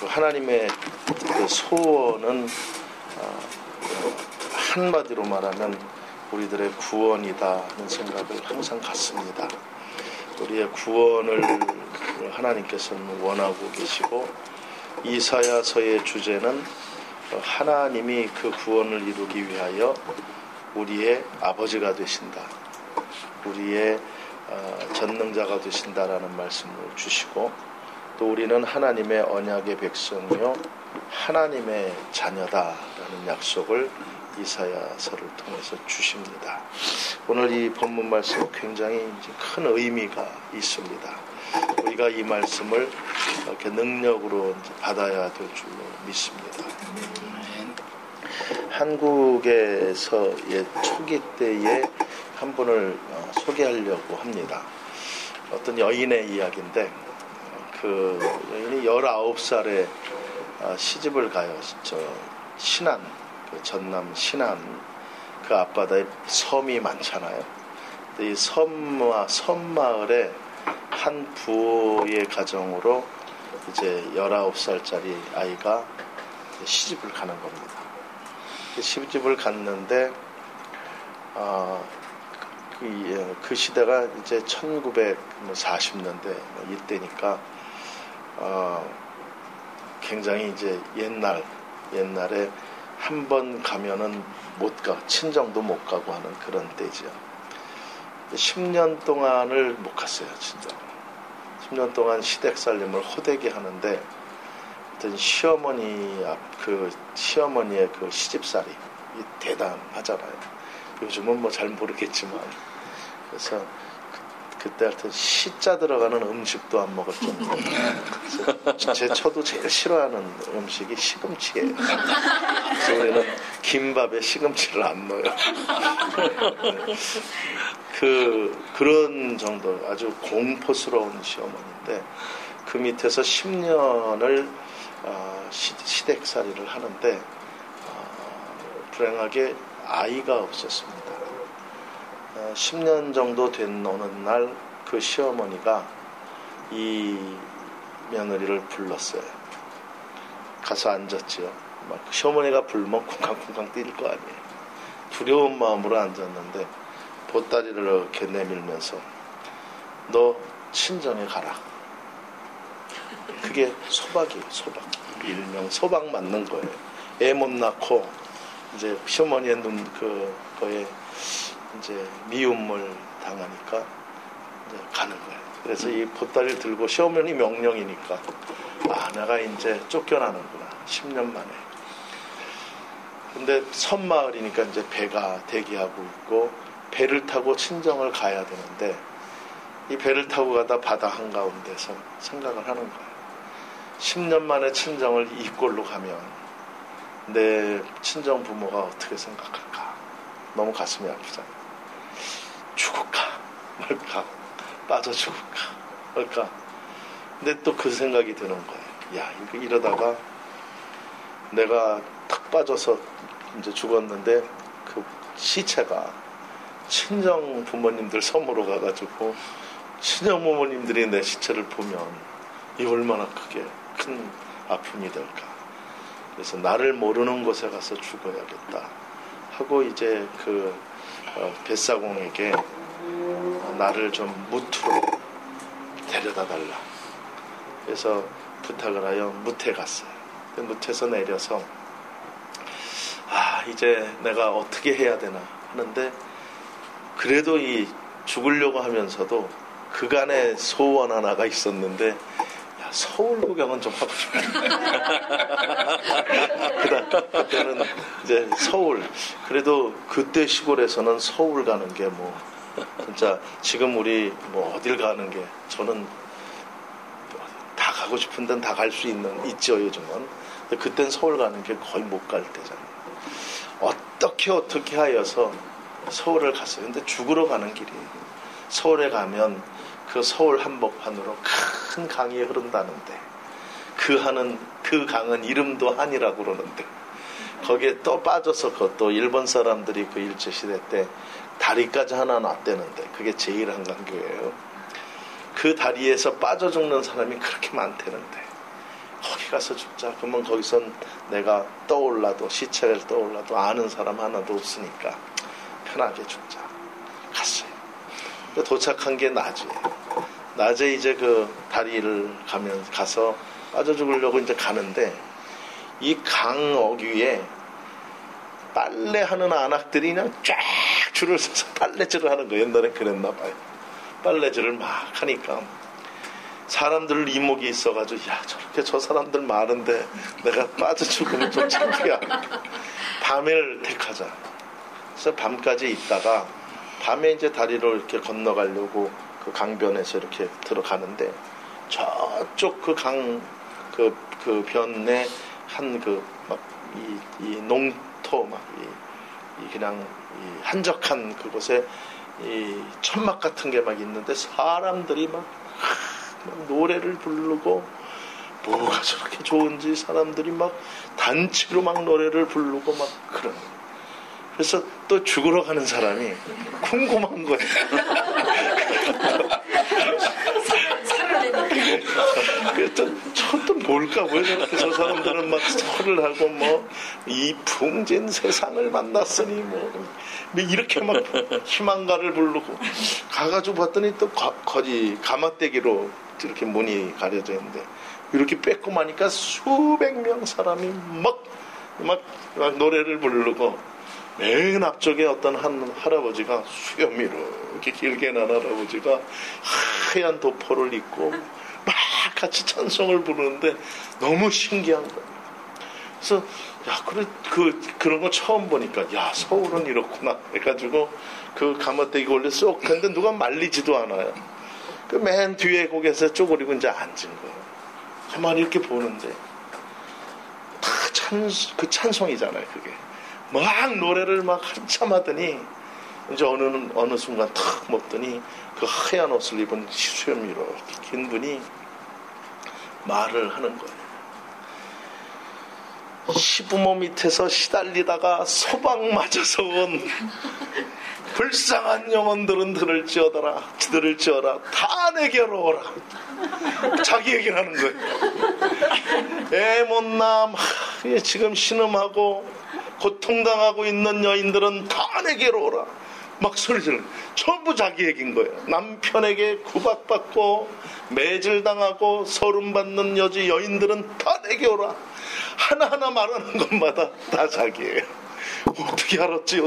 그 하나님의 그 소원은 한마디로 말하면 우리들의 구원이다 하는 생각을 항상 갖습니다. 우리의 구원을 하나님께서는 원하고 계시고, 이사야서의 주제는 하나님이 그 구원을 이루기 위하여 우리의 아버지가 되신다, 우리의 전능자가 되신다라는 말씀을 주시고, 또 우리는 하나님의 언약의 백성이요 하나님의 자녀다라는 약속을 이사야서를 통해서 주십니다. 오늘 이 본문 말씀은 굉장히 큰 의미가 있습니다. 우리가 이 말씀을 이렇게 능력으로 받아야 될 줄로 믿습니다. 한국에서의 초기 때에 한 분을 소개하려고 합니다. 어떤 여인의 이야기인데, 그 여인이 19살에 시집을 가요. 신안, 그 전남 신안 그 앞바다에 섬이 많잖아요. 근데 이 섬마을에 한 부의 가정으로 이제 19살짜리 아이가 시집을 가는 겁니다. 시집을 갔는데 그 시대가 이제 1940년대 이때니까 굉장히 이제 옛날에 한 번 가면은 못 가, 친정도 못 가고 하는 그런 때죠. 10년 동안을 못 갔어요, 친정. 10년 동안 시댁살림을 호되게 하는데, 어떤 시어머니의 그 시집살이 대단하잖아요. 요즘은 뭐 잘 모르겠지만. 그래서 그때 하여튼 시자 들어가는 음식도 안 먹을 정도로. 저도 제일 싫어하는 음식이 시금치예요. 그래서 우리는 김밥에 시금치를 안 넣어요. 그런 정도 아주 공포스러운 시어머니인데, 그 밑에서 10년을 시댁살이를 하는데 불행하게 아이가 없었습니다. 10년 정도 된 어느 날 그 시어머니가 이 며느리를 불렀어요. 가서 앉았지요. 막 시어머니가 불면 쿵쾅쿵쾅 뛸 거 아니에요. 두려운 마음으로 앉았는데 보따리를 이렇게 내밀면서 너 친정에 가라. 그게 소박이에요. 소박. 일명 소박 맞는 거예요. 애 못 낳고 이제 시어머니의 거에 이제 미움을 당하니까 이제 가는 거예요. 그래서 이 보따리를 들고, 시어머니 명령이니까 내가 이제 쫓겨나는구나, 10년 만에. 근데 섬마을이니까 이제 배가 대기하고 있고, 배를 타고 친정을 가야 되는데, 이 배를 타고 가다 바다 한가운데서 생각을 하는 거예요. 10년 만에 친정을 이 꼴로 가면 내 친정 부모가 어떻게 생각할까? 너무 가슴이 아프잖아요. 죽을까 말까, 빠져 죽을까 말까. 근데 또 그 생각이 드는 거예요. 야, 이러다가 내가 탁 빠져서 이제 죽었는데 그 시체가 친정 부모님들 섬으로 가가지고 친정 부모님들이 내 시체를 보면 이 얼마나 큰 아픔이 될까. 그래서 나를 모르는 곳에 가서 죽어야겠다 하고 이제 그 뱃사공에게 나를 좀 무트로 데려다 달라. 그래서 부탁을 하여 무트에 갔어요. 무트에서 내려서 이제 내가 어떻게 해야 되나 하는데, 그래도 이 죽으려고 하면서도 그간의 소원 하나가 있었는데, 서울 구경은 좀 하고 싶어요. 그때는 이제 서울. 그래도 그때 시골에서는 서울 가는 게 뭐, 진짜 지금 우리 뭐 어딜 가는 게, 저는 다 가고 싶은 데는 다 갈 수 있죠, 요즘은. 근데 그땐 서울 가는 게 거의 못 갈 때잖아요. 어떻게 하여서 서울을 갔어요. 근데 죽으러 가는 길이에요. 서울에 가면 그 서울 한복판으로 큰 강이 흐른다는데, 그 강은 이름도 한이라고 그러는데, 거기에 또 빠져서 그것도 일본 사람들이 그 일제시대 때 다리까지 하나 놨대는데, 그게 제일 한강교예요. 그 다리에서 빠져 죽는 사람이 그렇게 많대는데, 거기 저기 가서 죽자. 그러면 거기선 내가 떠올라도 시체를 떠올라도 아는 사람 하나도 없으니까 편하게 죽자. 갔어요. 도착한 게 낮에 이제 그 다리를 가서 빠져 죽으려고 이제 가는데 이 강 어귀에 빨래하는 안악들이 그냥 쫙 줄을 서서 빨래질을 하는 거예요. 옛날엔 그랬나 봐요. 빨래질을 막 하니까 사람들 이목이 있어가지고 야 저렇게 저 사람들 많은데 내가 빠져 죽으면 좀 창피야. 밤을 택하자. 그래서 밤까지 있다가 밤에 이제 다리를 이렇게 건너가려고 그 강변에서 이렇게 들어가는데 저쪽 그 강 그 변에 한 그 막 이 농토 막 이 그냥 이 한적한 그곳에 이 천막 같은 게 막 있는데 사람들이 막 노래를 부르고 뭐가 저렇게 좋은지 사람들이 막 단체로 막 노래를 부르고 막 그런. 그래서 또 죽으러 가는 사람이 궁금한 거예요. 그래서 저또 뭘까 왜 저렇게 저 사람들은 막 설을 하고 뭐 이 풍진 세상을 만났으니 뭐 이렇게 막 희망가를 부르고 가가지고 봤더니 또 거기 가마떼기로 이렇게 문이 가려져 있는데 이렇게 빼꼼하니까 수백 명 사람이 막 노래를 부르고 맨 앞쪽에 어떤 한 할아버지가 수염이 이렇게 길게 난 할아버지가 하얀 도포를 입고 막 같이 찬송을 부르는데 너무 신기한 거예요. 그래서 야 그런 거 처음 보니까 야 서울은 이렇구나 해가지고 그 가마떼기 원래 쏙 근데 누가 말리지도 않아요. 그 맨 뒤에 거기에서 쪼그리고 이제 앉은 거예요. 가만히 이렇게 보는데 다 그 찬송이잖아요. 그게 막 노래를 막 한참 하더니 이제 어느 순간 탁 먹더니 그 하얀 옷을 입은 수염이 이렇게 긴 분이 말을 하는 거예요. 시부모 밑에서 시달리다가 소방 맞아서 온 불쌍한 영혼들은 들을지어라 다 내게로 오라. 자기 얘기를 하는 거예요. 애 못남 지금 신음하고 고통당하고 있는 여인들은 다 내게로 오라. 막 소리 지르는 전부 자기 얘기인 거예요. 남편에게 구박받고 매질당하고 서름받는 여인들은 다 내게 오라. 하나하나 말하는 것마다 다 자기예요. 어떻게 알았지?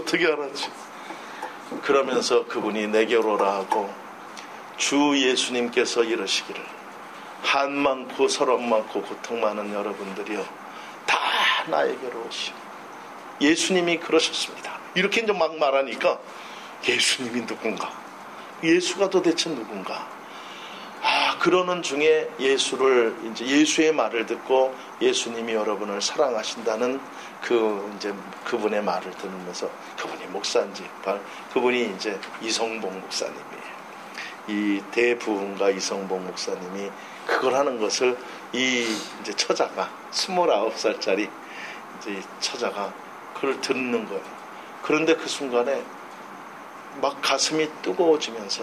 그러면서 그분이 내게로 오라 하고 주 예수님께서 이러시기를 한 많고 서름 많고 고통 많은 여러분들이요 다 나에게로 오시오. 예수님이 그러셨습니다. 이렇게 이제 막 말하니까 예수님이 누군가? 예수가 도대체 누군가? 그러는 중에 이제 예수의 말을 듣고 예수님이 여러분을 사랑하신다는 그분의 말을 들으면서 그분이 목사인지, 그분이 이제 이성봉 목사님이에요. 이 대부흥가 이성봉 목사님이 그걸 하는 것을 이제 처자가 29살짜리 이제 처자가 그걸 듣는 거예요. 그런데 그 순간에 막 가슴이 뜨거워지면서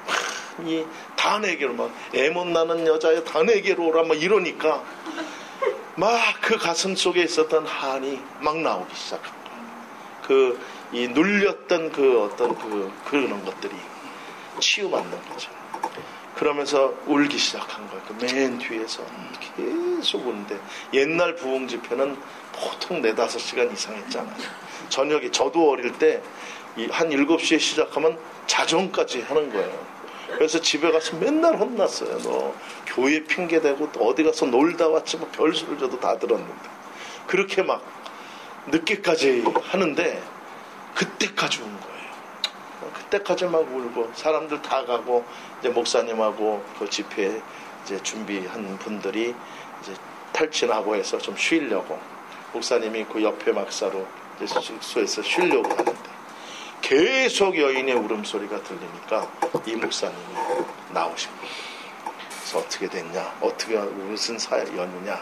다 내게로 막 애 못 낳는 여자애 다 내게로 오라 막 이러니까 막 그 가슴 속에 있었던 한이 막 나오기 시작한 거예요. 이 눌렸던 그런 것들이 치유받는 거죠. 그러면서 울기 시작한 거예요. 맨 뒤에서 계속 우는데 옛날 부흥 집회는 보통 4-5시간 이상 했잖아요. 저녁에 저도 어릴 때 한 7시에 시작하면 자정까지 하는 거예요. 그래서 집에 가서 맨날 혼났어요. 너 교회 핑계대고 또 어디 가서 놀다 왔지 뭐 별소리를 저도 다 들었는데 그렇게 막 늦게까지 하는데 그때까지 운 거예요. 그때까지 막 울고 사람들 다 가고 이제 목사님하고 그 집회 이제 준비한 분들이 이제 탈진하고 해서 좀 쉬려고 목사님이 그 옆에 막사로 이제 숙소에서 쉬려고 하는데 계속 여인의 울음소리가 들리니까 이 목사님이 나오신 거예요. 그래서 어떻게 됐냐? 무슨 연유냐?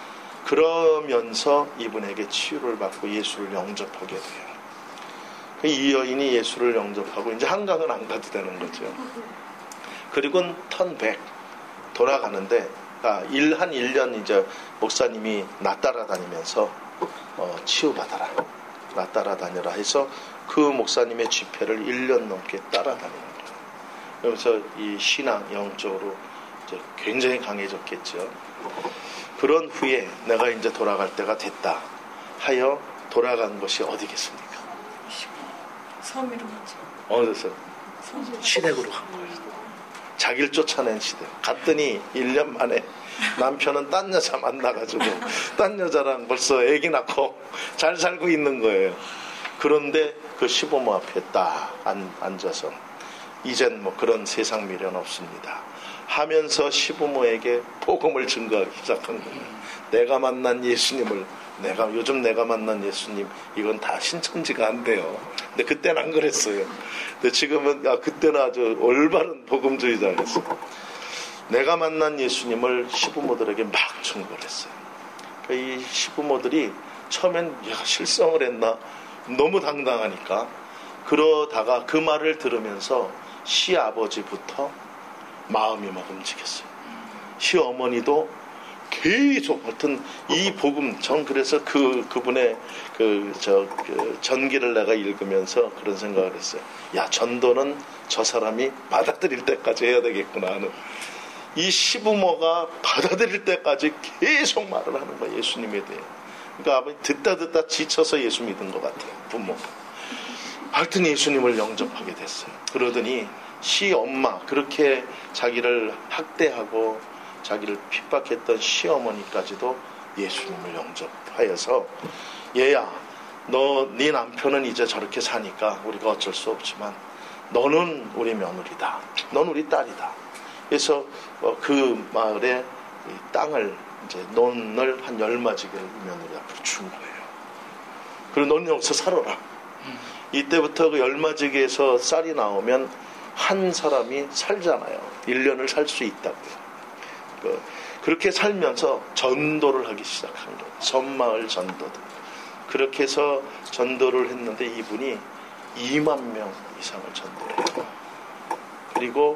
그러면서 이분에게 치유를 받고 예수를 영접하게 돼요. 이 여인이 예수를 영접하고 이제 한강은 안 가도 되는 거죠. 그리고는 턴백 돌아가는데 한 1년 이제 목사님이 나 따라다니면서 치유받아라, 나 따라다녀라 해서 그 목사님의 집회를 1년 넘게 따라다니는 거예요. 그래서 이 신앙 영적으로 이제 굉장히 강해졌겠죠. 그런 후에 내가 이제 돌아갈 때가 됐다 하여 돌아간 것이 어디겠습니까? 섬으로 갔죠. 어디서? 시댁으로 간 거예요. 자기를 쫓아낸 시댁. 갔더니 1년 만에 남편은 딴 여자 만나가지고 딴 여자랑 벌써 애기 낳고 잘 살고 있는 거예요. 그런데 그 시부모 앞에 딱 앉아서 이젠 뭐 그런 세상 미련 없습니다 하면서 시부모에게 복음을 증거하기 시작한 거예요. 내가 만난 예수님을, 요즘 내가 만난 예수님, 이건 다 신천지가 안 돼요. 근데 그때는 안 그랬어요. 근데 지금은, 그때는 아주 올바른 복음주의자였어요. 내가 만난 예수님을 시부모들에게 막 증거를 했어요. 그러니까 이 시부모들이 처음엔 얘가 실성을 했나? 너무 당당하니까. 그러다가 그 말을 들으면서 시아버지부터 마음이 막 움직였어요. 시어머니도 계속 하여튼 이 복음, 전 그래서 그분의 전기를 내가 읽으면서 그런 생각을 했어요. 야, 전도는 저 사람이 받아들일 때까지 해야 되겠구나 하는. 이 시부모가 받아들일 때까지 계속 말을 하는 거예요, 예수님에 대해. 그러니까 아버지 듣다 지쳐서 예수 믿은 것 같아요, 부모가. 하여튼 예수님을 영접하게 됐어요. 그러더니 시엄마, 그렇게 자기를 학대하고 자기를 핍박했던 시어머니까지도 예수님을 영접하여서, 얘야, 네 남편은 이제 저렇게 사니까 우리가 어쩔 수 없지만 너는 우리 며느리다, 넌 우리 딸이다. 그래서 그 마을에 땅을 이제 논을 한 10마지개를 며느리 앞으로 준 거예요. 그리고 넌 여기서 살아라. 이때부터 그 10마지개에서 쌀이 나오면 한 사람이 살잖아요. 1년을 살 수 있다고요. 그렇게 살면서 전도를 하기 시작한 거예요. 섬마을 전도들. 그렇게 해서 전도를 했는데 이분이 2만 명 이상을 전도를 해요. 그리고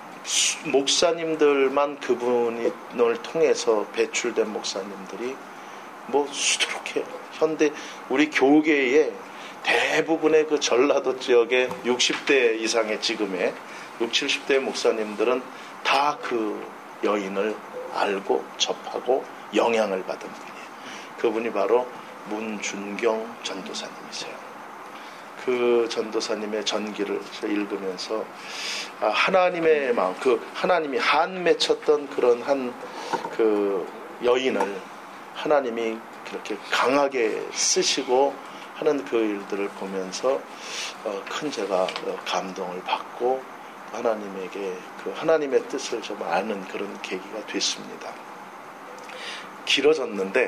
목사님들만 그분을 통해서 배출된 목사님들이 뭐 수두룩해요. 현대 우리 교계에 대부분의 그 전라도 지역의 60대 이상의 지금의 60, 70대 목사님들은 다 그 여인을 알고 접하고 영향을 받은 분이에요. 그분이 바로 문준경 전도사님이세요. 그 전도사님의 전기를 읽으면서 하나님의 마음, 하나님이 한 맺혔던 그런 그 여인을 하나님이 그렇게 강하게 쓰시고 하는 그 일들을 보면서 큰 제가 감동을 받고 하나님에게 하나님의 뜻을 좀 아는 그런 계기가 됐습니다. 길어졌는데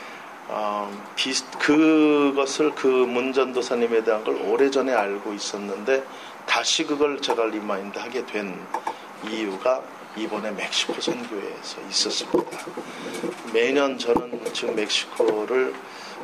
그것을 그 문전도사님에 대한 걸 오래전에 알고 있었는데 다시 그걸 제가 리마인드 하게 된 이유가 이번에 멕시코 선교회에서 있었습니다. 매년 저는 지금 멕시코를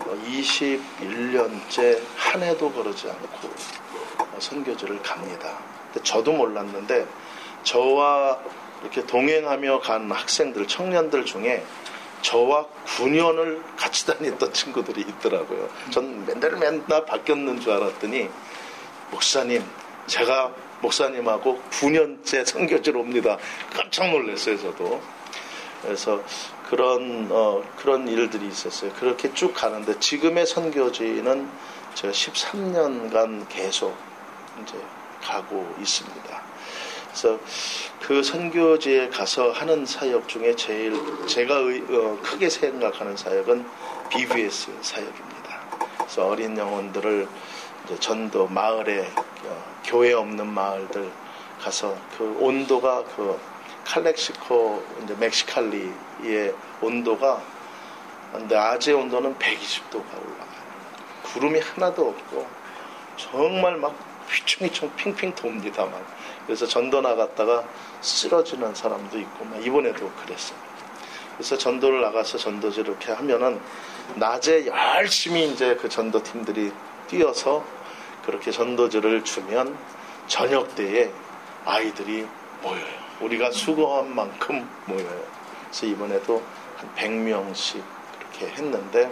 21년째 한 해도 거르지 않고 선교지를 갑니다. 근데 저도 몰랐는데 저와 이렇게 동행하며 간 학생들, 청년들 중에 저와 9년을 같이 다녔던 친구들이 있더라고요. 전 맨날 바뀌었는 줄 알았더니 목사님, 제가 목사님하고 9년째 선교지로 옵니다. 깜짝 놀랐어요, 저도. 그래서 그런 일들이 있었어요. 그렇게 쭉 가는데 지금의 선교지는 제가 13년간 계속 이제 가고 있습니다. 그래서 그 선교지에 가서 하는 사역 중에 제일 제가 크게 생각하는 사역은 BBS 사역입니다. 그래서 어린 영혼들을 이제 전도 마을에 교회 없는 마을들 가서 그 온도가 칼렉시코 이제 멕시칼리의 온도가 근데 아재 온도는 120도가 올라가요. 구름이 하나도 없고 정말 막 휘청휘청 핑핑 돕니다만 그래서 전도 나갔다가 쓰러지는 사람도 있고 이번에도 그랬어요. 그래서 전도를 나가서 전도지 이렇게 하면은 낮에 열심히 이제 그 전도팀들이 뛰어서 그렇게 전도지를 주면 저녁 때에 아이들이 모여요. 우리가 수고한 만큼 모여요. 그래서 이번에도 한 100명씩 그렇게 했는데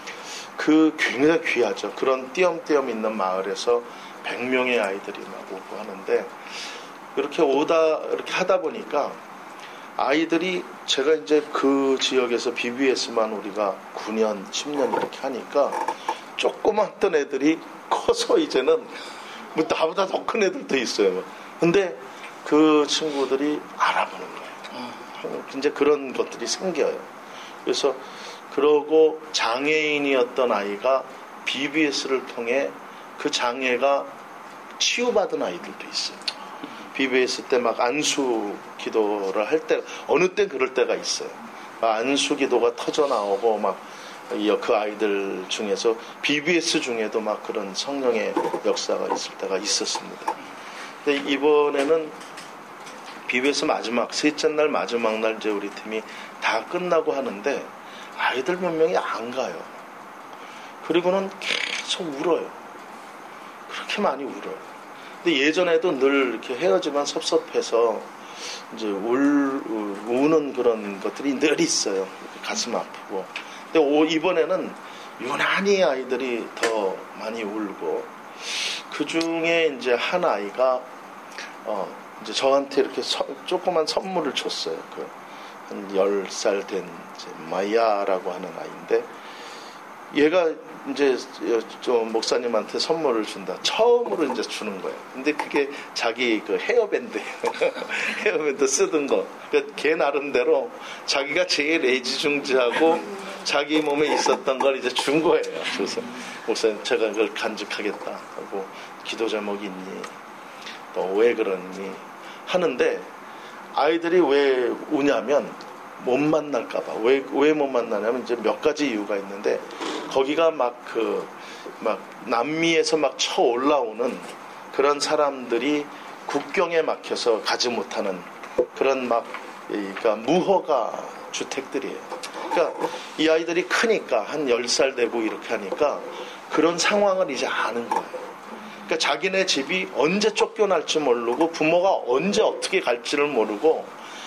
그 굉장히 귀하죠. 그런 띄엄띄엄 있는 마을에서 100명의 아이들이 막 오고 하는데 이렇게 이렇게 하다 보니까 아이들이 제가 이제 그 지역에서 BBS만 우리가 9년, 10년 이렇게 하니까 조그맣던 애들이 커서 이제는 뭐 나보다 더 큰 애들도 있어요. 근데 그 친구들이 알아보는 거예요. 이제 그런 것들이 생겨요. 그래서 그러고 장애인이었던 아이가 BBS를 통해 그 장애가 치유받은 아이들도 있어요. BBS 때 막 안수 기도를 할 때 어느 때 그럴 때가 있어요. 안수 기도가 터져 나오고 막 그 아이들 중에서 BBS 중에도 막 그런 성령의 역사가 있을 때가 있었습니다. 근데 이번에는 BBS 마지막 셋째 날 마지막 날 이제 우리 팀이 다 끝나고 하는데 아이들 몇 명이 안 가요. 그리고는 계속 울어요. 그렇게 많이 울어요. 근데 예전에도 늘 이렇게 헤어지면 섭섭해서 이제 우는 그런 것들이 늘 있어요. 가슴 아프고. 근데 이번에는 유난히 아이들이 더 많이 울고 그 중에 이제 한 아이가 이제 저한테 이렇게 조그만 선물을 줬어요. 한 10살 된 이제 마야라고 하는 아이인데 얘가 이제 좀 목사님한테 선물을 준다. 처음으로 이제 주는 거예요. 근데 그게 자기 그 헤어밴드예요. 헤어밴드 쓰던 거. 그러니까 걔 나름대로 자기가 제일 애지중지하고 자기 몸에 있었던 걸 이제 준 거예요. 그래서 목사님 제가 그걸 간직하겠다 하고 기도 제목이 있니? 너 왜 그러니? 하는데 아이들이 왜 우냐면 못 만날까봐. 왜 못 만나냐면 이제 몇 가지 이유가 있는데 거기가 막 남미에서 막 쳐 올라오는 그런 사람들이 국경에 막혀서 가지 못하는 그런 그러니까 무허가 주택들이에요. 그러니까 이 아이들이 크니까 한 10살 되고 이렇게 하니까 그런 상황을 이제 아는 거예요. 그러니까 자기네 집이 언제 쫓겨날지 모르고 부모가 언제 어떻게 갈지를 모르고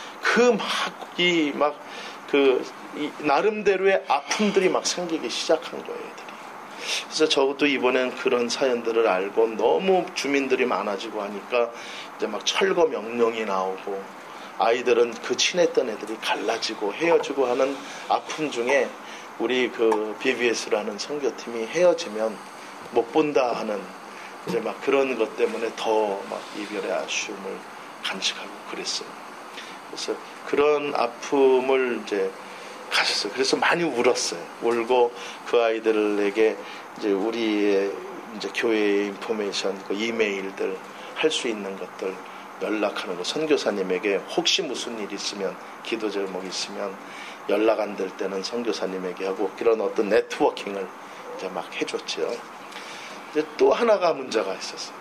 나름대로의 아픔들이 막 생기기 시작한 거예요, 애들이. 그래서 저도 이번엔 그런 사연들을 알고 너무 주민들이 많아지고 하니까 이제 막 철거 명령이 나오고 아이들은 그 친했던 애들이 갈라지고 헤어지고 하는 아픔 중에 우리 그 BBS라는 선교팀이 헤어지면 못 본다 하는 이제 막 그런 것 때문에 더 막 이별의 아쉬움을 간직하고 그랬어요. 그래서 그런 아픔을 이제 가셨어요. 그래서 많이 울었어요. 울고 그 아이들에게 이제 우리의 이제 교회의 인포메이션, 그 이메일들 할 수 있는 것들 연락하는 거. 선교사님에게 혹시 무슨 일 있으면 기도 제목 있으면 연락 안 될 때는 선교사님에게 하고 그런 어떤 네트워킹을 이제 막 해줬죠. 이제 또 하나가 문제가 있었어요.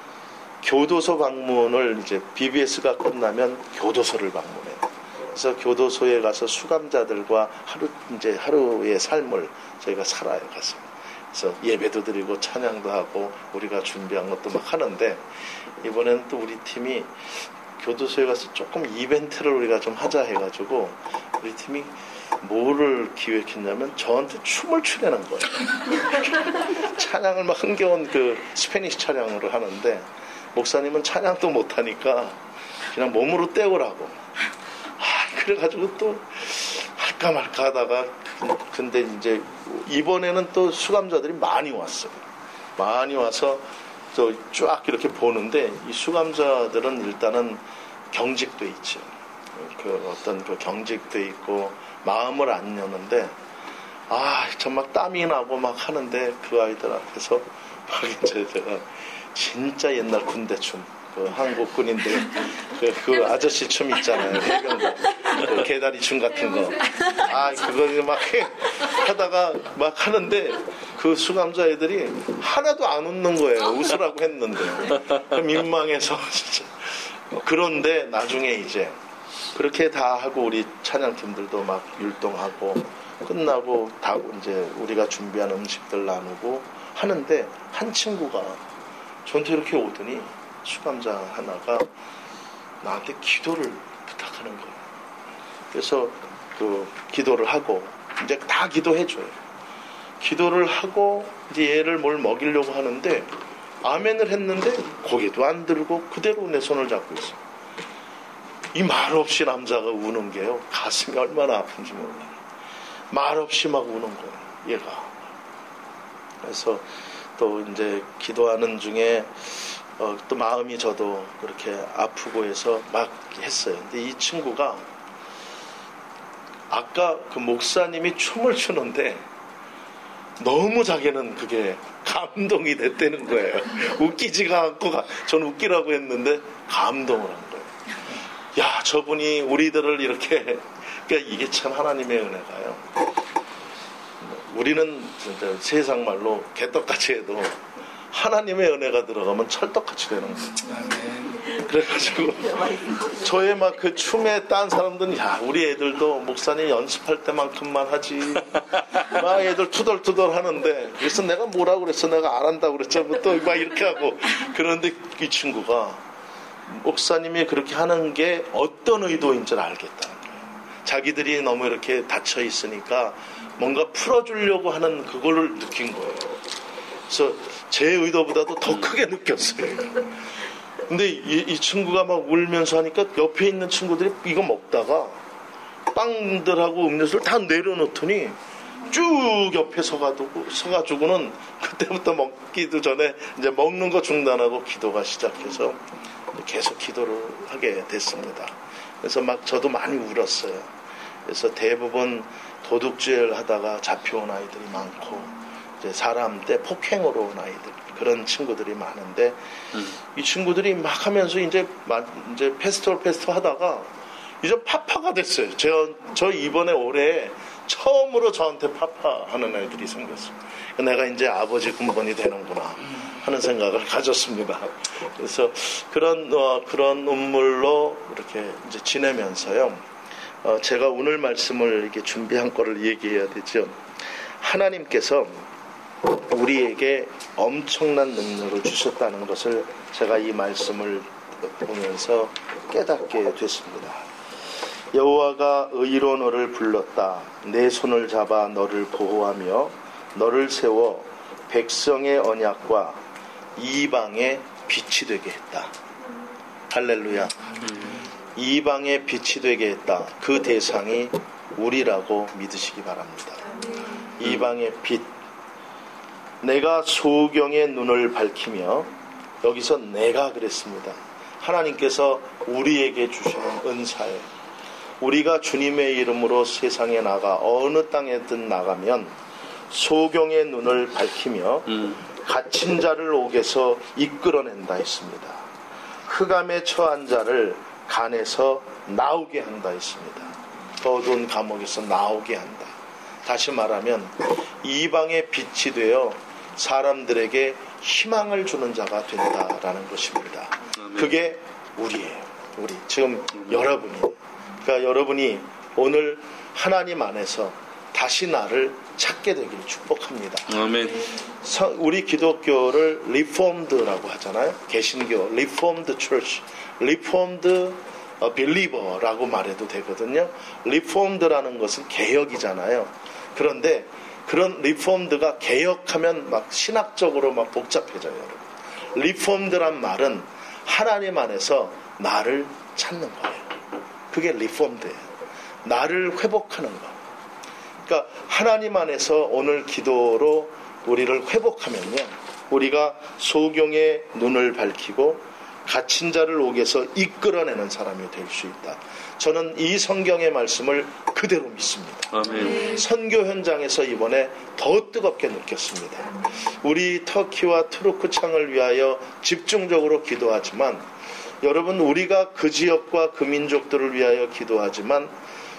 교도소 방문을 이제 BBS가 끝나면 교도소를 방문해요. 그래서 교도소에 가서 수감자들과 하루의 삶을 저희가 살아요, 가서. 그래서 예배도 드리고 찬양도 하고 우리가 준비한 것도 막 하는데 이번에는 또 우리 팀이 교도소에 가서 조금 이벤트를 우리가 좀 하자 해가지고 우리 팀이 뭐를 기획했냐면 저한테 춤을 추려는 거예요. 찬양을 막 흥겨운 그 스페니쉬 찬양으로 하는데 목사님은 찬양도 못하니까 그냥 몸으로 떼오라고. 그래가지고 또 할까 말까 하다가 근데 이제 이번에는 또 수감자들이 많이 왔어요. 많이 와서 또 쫙 이렇게 보는데 이 수감자들은 일단은 경직돼 있죠. 그 어떤 그 경직돼 있고 마음을 안 여는데 정말 땀이 나고 막 하는데 그 아이들 앞에서 막 이제 제가 진짜 옛날 군대춤 그 한국 군인들 그 아저씨 춤 있잖아요. 해병대 그 개다리 춤 같은 거. 그거 막 하다가 막 하는데 그 수감자 애들이 하나도 안 웃는 거예요. 웃으라고 했는데 민망해서 진짜. 그런데 나중에 이제 그렇게 다 하고 우리 찬양팀들도 막 율동하고 끝나고 다 이제 우리가 준비한 음식들 나누고 하는데 한 친구가 저한테 이렇게 오더니 수감자 하나가 나한테 기도를 부탁하는 거예요. 그래서 그 기도를 하고 이제 다 기도해줘요. 기도를 하고 이제 얘를 뭘 먹이려고 하는데 아멘을 했는데 고개도 안 들고 그대로 내 손을 잡고 있어. 이 말없이 남자가 우는 게요, 가슴이 얼마나 아픈지 몰라요. 말없이 막 우는 거예요, 얘가. 그래서 또 이제 기도하는 중에 또 마음이 저도 그렇게 아프고 해서 막 했어요. 근데 이 친구가 아까 그 목사님이 춤을 추는데 너무 자기는 그게 감동이 됐다는 거예요. 웃기지가 않고 저는 웃기라고 했는데 감동을 한 거예요. 야, 저분이 우리들을 이렇게, 그러니까 이게 참 하나님의 은혜가요. 우리는 진짜 세상 말로 개떡같이 해도 하나님의 은혜가 들어가면 찰떡같이 되는 거예요. 그래가지고 저의 막 그 춤에 딴 사람들은 야, 우리 애들도 목사님 연습할 때만큼만 하지, 막 애들 투덜투덜 하는데, 그래서 내가 뭐라고 그랬어, 내가 안 한다고 그랬잖아, 또 막 이렇게 하고. 그런데 이 친구가 목사님이 그렇게 하는 게 어떤 의도인지를 알겠다는 거예요. 자기들이 너무 이렇게 닫혀 있으니까 뭔가 풀어주려고 하는 그거를 느낀 거예요. 그래서 제 의도보다도 더 크게 느꼈어요. 근데 이 친구가 막 울면서 하니까 옆에 있는 친구들이 이거 먹다가 빵들하고 음료수를 다 내려놓더니 쭉 옆에 서가지고는 그때부터 먹기도 전에 이제 먹는 거 중단하고 기도가 시작해서 계속 기도를 하게 됐습니다. 그래서 막 저도 많이 울었어요. 그래서 대부분 도둑질 하다가 잡혀온 아이들이 많고, 이제 사람 때 폭행으로 온 아이들, 그런 친구들이 많은데, 이 친구들이 막 하면서 이제 페스티벌 하다가 이제 파파가 됐어요. 저 이번에 올해 처음으로 저한테 파파하는 애들이 생겼어요. 내가 이제 아버지 근본이 되는구나 하는 생각을 가졌습니다. 그래서 그런 눈물로 이렇게 이제 지내면서요. 제가 오늘 말씀을 이렇게 준비한 거를 얘기해야 되죠. 하나님께서 우리에게 엄청난 능력을 주셨다는 것을 제가 이 말씀을 보면서 깨닫게 됐습니다. 여호와가 의로 너를 불렀다. 내 손을 잡아 너를 보호하며 너를 세워 백성의 언약과 이방의 빛이 되게 했다. 할렐루야. 이방의 빛이 되게 했다. 그 대상이 우리라고 믿으시기 바랍니다. 이방의 빛. 내가 소경의 눈을 밝히며, 여기서 내가 그랬습니다. 하나님께서 우리에게 주시는 은사에, 우리가 주님의 이름으로 세상에 나가 어느 땅에든 나가면 소경의 눈을 밝히며 갇힌 자를 옥에서 이끌어낸다 했습니다. 흑암에 처한 자를 간에서 나오게 한다 했습니다. 어두운 감옥에서 나오게 한다. 다시 말하면 이방의 빛이 되어 사람들에게 희망을 주는 자가 된다라는 것입니다. 그게 우리예요. 우리 지금 여러분이. 그러니까 여러분이 오늘 하나님 안에서 다시 나를 찾게 되길 축복합니다. 아멘. 우리 기독교를 리폼드라고 하잖아요. 개신교, 리폼드 처치, 리폼드 빌리버라고 말해도 되거든요. 리폼드라는 것은 개혁이잖아요. 그런데 그런 리폼드가 개혁하면 막 신학적으로 막 복잡해져요. 여러분. 리폼드란 말은 하나님 안에서 나를 찾는 거예요. 그게 리폼드예요. 나를 회복하는 거. 그러니까 하나님 안에서 오늘 기도로 우리를 회복하면요, 우리가 소경의 눈을 밝히고 갇힌 자를 옥에서 이끌어내는 사람이 될 수 있다. 저는 이 성경의 말씀을 그대로 믿습니다. 아멘. 선교 현장에서 이번에 더 뜨겁게 느꼈습니다. 우리 터키와 투르크 창을 위하여 집중적으로 기도하지만, 여러분, 우리가 그 지역과 그 민족들을 위하여 기도하지만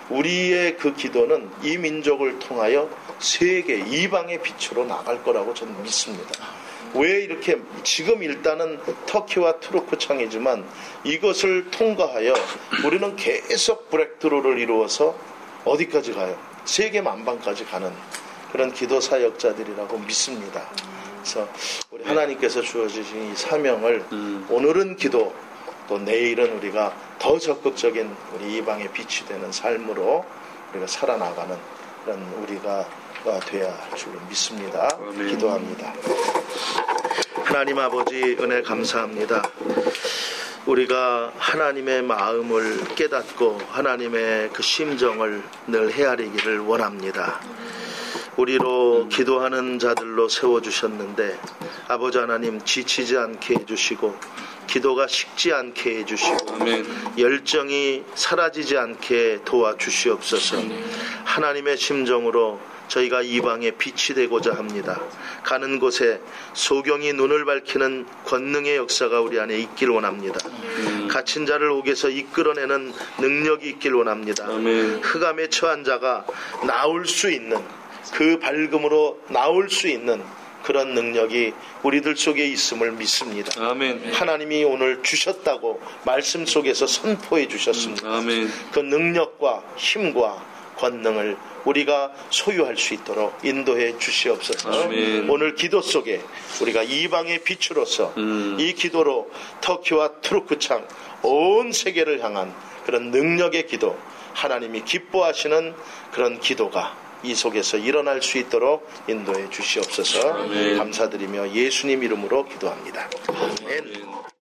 우리의 그 기도는 이 민족을 통하여 세계 이방의 빛으로 나갈 거라고 저는 믿습니다. 왜 이렇게, 지금 일단은 터키와 투르크 창이지만 이것을 통과하여 우리는 계속 브렉트루를 이루어서 어디까지 가요? 세계 만방까지 가는 그런 기도 사역자들이라고 믿습니다. 그래서 우리 하나님께서 주어주신 이 사명을 오늘은 기도, 또 내일은 우리가 더 적극적인 우리 이방의 빛이 되는 삶으로 우리가 살아나가는 그런 우리가 되어야 할 줄로 믿습니다. 아멘. 기도합니다. 하나님 아버지, 은혜 감사합니다. 우리가 하나님의 마음을 깨닫고 하나님의 그 심정을 늘 헤아리기를 원합니다. 우리로 기도하는 자들로 세워주셨는데 아버지 하나님 지치지 않게 해주시고 기도가 식지 않게 해주시고 아멘. 열정이 사라지지 않게 도와주시옵소서. 하나님의 심정으로 저희가 이방에 빛이 되고자 합니다. 가는 곳에 소경이 눈을 밝히는 권능의 역사가 우리 안에 있길 원합니다. 갇힌 자를 옥에서 이끌어내는 능력이 있길 원합니다. 아멘. 흑암에 처한 자가 나올 수 있는, 그 밝음으로 나올 수 있는 그런 능력이 우리들 속에 있음을 믿습니다. 아멘. 하나님이 오늘 주셨다고 말씀 속에서 선포해 주셨습니다. 아멘. 그 능력과 힘과 권능을 우리가 소유할 수 있도록 인도해 주시옵소서. 아멘. 오늘 기도 속에 우리가 이방의 빛으로서 이 기도로 터키와 투르크창 온 세계를 향한 그런 능력의 기도, 하나님이 기뻐하시는 그런 기도가 이 속에서 일어날 수 있도록 인도해 주시옵소서. 아멘. 감사드리며 예수님 이름으로 기도합니다. 아멘.